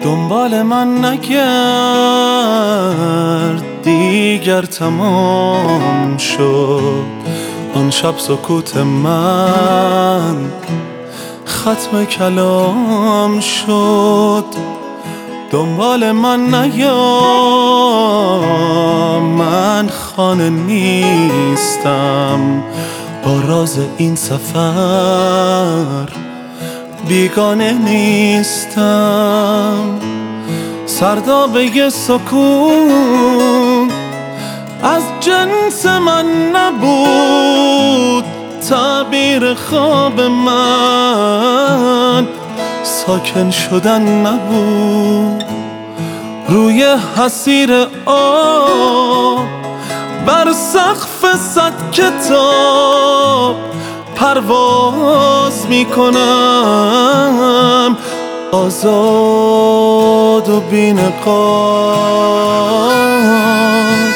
دنبال من نگرد دیگر، تمام شد آن شب سکوت من، ختم کلام شد. دنبال من نیا، من خانه نیستم، با راز این سفر بیگانه نیستم. سردابه سکون از جنس من نبود، تعبیر خواب من ساکن شدن نبود. روی حسیر آب بر سقف 100 کتاب پرواز میکنم، آزاد و بی نقاب.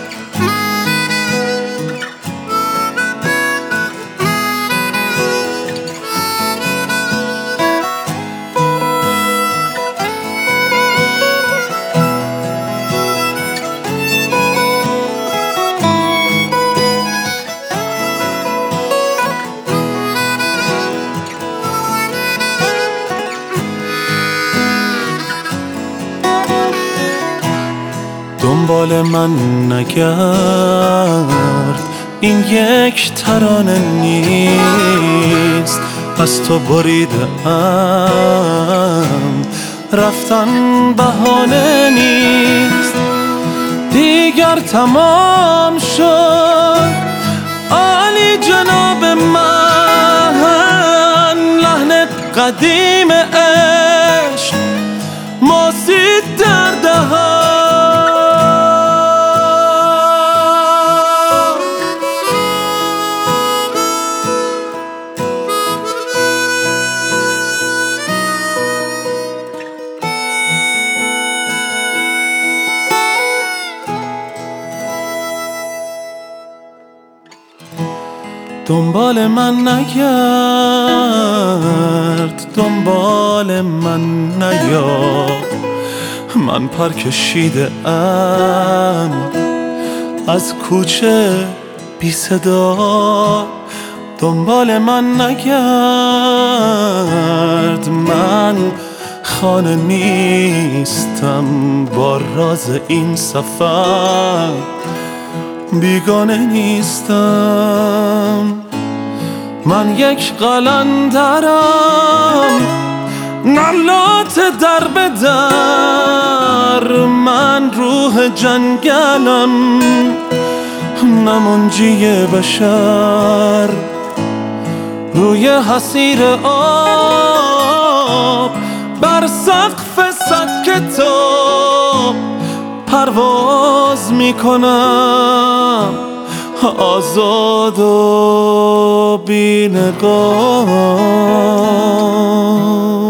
دنبال من نگرد، این یک ترانه نیست، از تو بریدم رفتن بهانه نیست. دیگر تمام شد عالی جناب من، لحن قدیم عشق ماسید در دهان. دنبال من نگرد، دنبال من نیا، من پر کشیده ام از کوچه بی صدا. دنبال من نگرد، من خانه نیستم، با راز این سفر بیگانه نیستم. من یک قلندرم، نلات در به در، من روح جنگلم، نه منجی بشر. روی حسیر آب بر سقف 100 کتاب پرواز میکنم، آزاد و بی نقاب.